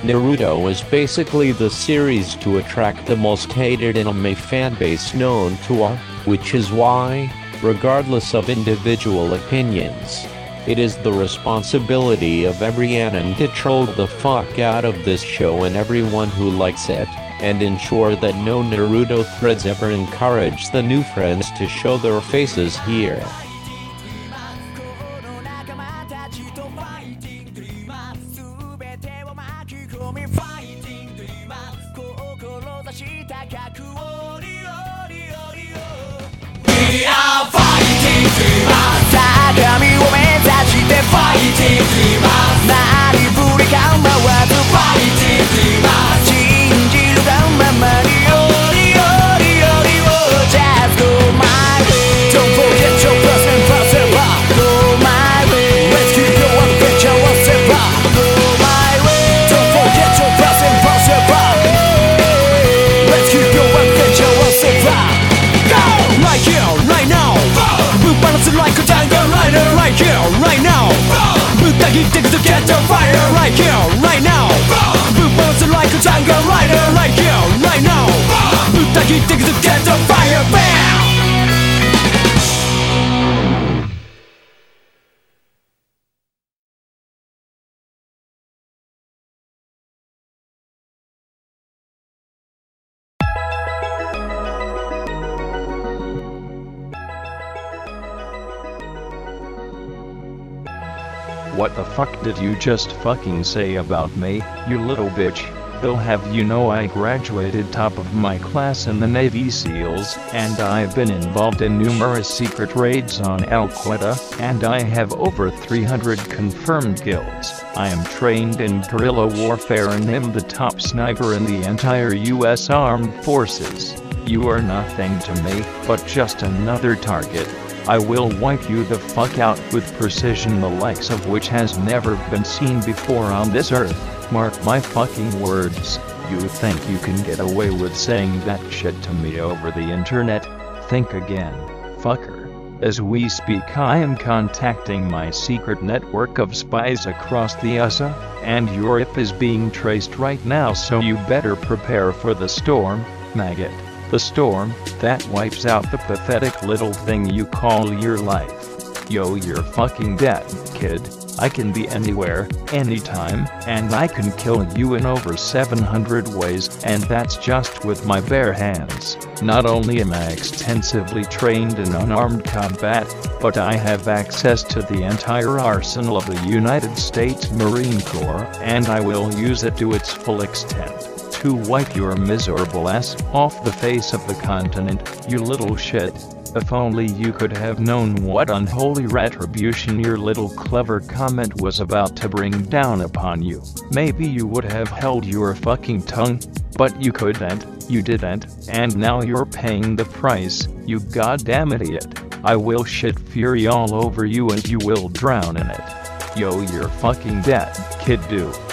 Naruto is basically the series to attract the most hated anime fanbase known to us, which is why, regardless of individual opinions, it is the responsibility of every anon to troll the fuck out of this show and everyone who likes it, and ensure that no Naruto threads ever encourage the new friends to show their faces here. We are fighting dreamers 高みを目指して Fighting dreamers 何ぶり構わず Fighting dreamers 信じるがままに Just go my way Don't forget your past and forever Go my way Let's keep your adventure forever Go my way Don't forget your past and forever Let's keep your adventure forever Go! Right here, right now Move balance like a Tiger Rider Right here, right now Move the heat to get the fire Right here, right now Move balance like a Tiger Rider Right here, right now Move the heat to get the fire Bam! What the fuck did you just fucking say about me, you little bitch? They'll have you know I graduated top of my class in the Navy SEALs, and I've been involved in numerous secret raids on Al Qaeda, and I have over 300 confirmed kills. I am trained in guerrilla warfare and am the top sniper in the entire US Armed Forces. You are nothing to me, but just another target. I will wipe you the fuck out with precision the likes of which has never been seen before on this earth. Mark my fucking words. You think you can get away with saying that shit to me over the internet? Think again, fucker. As we speak I am contacting my secret network of spies across the USA, and your IP is being traced right now, so you better prepare for the storm, maggot. The storm that wipes out the pathetic little thing you call your life. Yo, you're fucking dead, kid. I can be anywhere, anytime, and I can kill you in over 700 ways, and that's just with my bare hands. Not only am I extensively trained in unarmed combat, but I have access to the entire arsenal of the United States Marine Corps, and I will use it to its full extent. To wipe your miserable ass off the face of the continent, you little shit. If only you could have known what unholy retribution your little clever comment was about to bring down upon you. Maybe you would have held your fucking tongue, but you couldn't, you didn't, and now you're paying the price, you goddamn idiot. I will shit fury all over you and you will drown in it. Yo, you're fucking dead, kid.